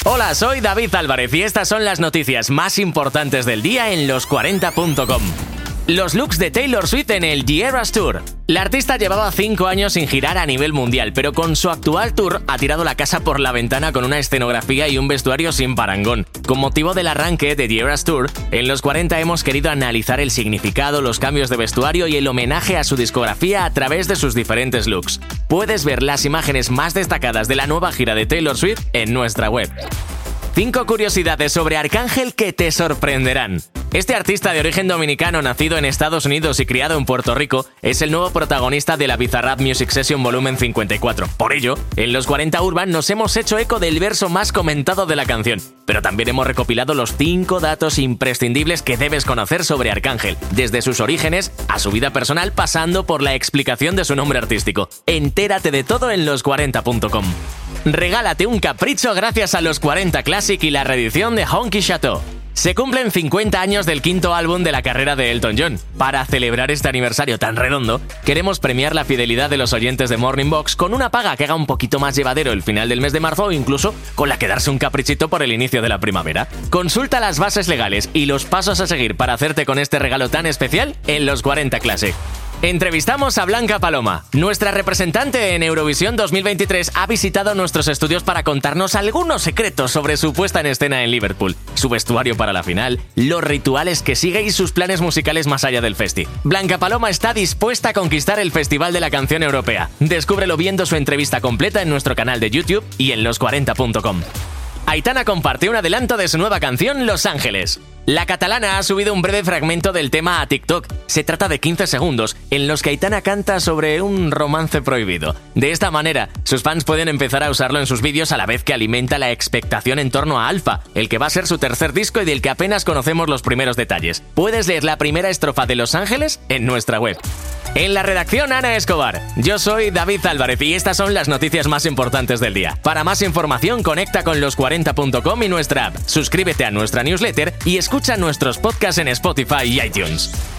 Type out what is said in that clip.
Hola, soy David Álvarez y estas son las noticias más importantes del día en los40.com. Los looks de Taylor Swift en el The Eras Tour. La artista llevaba 5 años sin girar a nivel mundial, pero con su actual tour ha tirado la casa por la ventana con una escenografía y un vestuario sin parangón. Con motivo del arranque de The Eras Tour, en los 40 hemos querido analizar el significado, los cambios de vestuario y el homenaje a su discografía a través de sus diferentes looks. Puedes ver las imágenes más destacadas de la nueva gira de Taylor Swift en nuestra web. 5 curiosidades sobre Arcángel que te sorprenderán. Este artista de origen dominicano, nacido en Estados Unidos y criado en Puerto Rico, es el nuevo protagonista de la Bizarrap Music Session Volumen 54. Por ello, en los 40 Urban nos hemos hecho eco del verso más comentado de la canción, pero también hemos recopilado los 5 datos imprescindibles que debes conocer sobre Arcángel, desde sus orígenes a su vida personal, pasando por la explicación de su nombre artístico. Entérate de todo en los40.com. Regálate un capricho gracias a los 40 Classic y la reedición de Honky Chateau. Se cumplen 50 años del 5º álbum de la carrera de Elton John. Para celebrar este aniversario tan redondo, queremos premiar la fidelidad de los oyentes de Morning Box con una paga que haga un poquito más llevadero el final del mes de marzo o incluso con la que darse un caprichito por el inicio de la primavera. Consulta las bases legales y los pasos a seguir para hacerte con este regalo tan especial en los 40 Classic. Entrevistamos a Blanca Paloma. Nuestra representante en Eurovisión 2023 ha visitado nuestros estudios para contarnos algunos secretos sobre su puesta en escena en Liverpool, su vestuario para la final, los rituales que sigue y sus planes musicales más allá del festi. Blanca Paloma está dispuesta a conquistar el Festival de la Canción Europea. Descúbrelo viendo su entrevista completa en nuestro canal de YouTube y en los40.com. Aitana comparte un adelanto de su nueva canción Los Ángeles. La catalana ha subido un breve fragmento del tema a TikTok. Se trata de 15 segundos, en los que Aitana canta sobre un romance prohibido. De esta manera, sus fans pueden empezar a usarlo en sus vídeos a la vez que alimenta la expectación en torno a Alfa, el que va a ser su tercer disco y del que apenas conocemos los primeros detalles. Puedes leer la primera estrofa de Los Ángeles en nuestra web. En la redacción, Ana Escobar. Yo soy David Álvarez y estas son las noticias más importantes del día. Para más información, conecta con los40.com y nuestra app. Suscríbete a nuestra newsletter y escucha nuestros podcasts en Spotify y iTunes.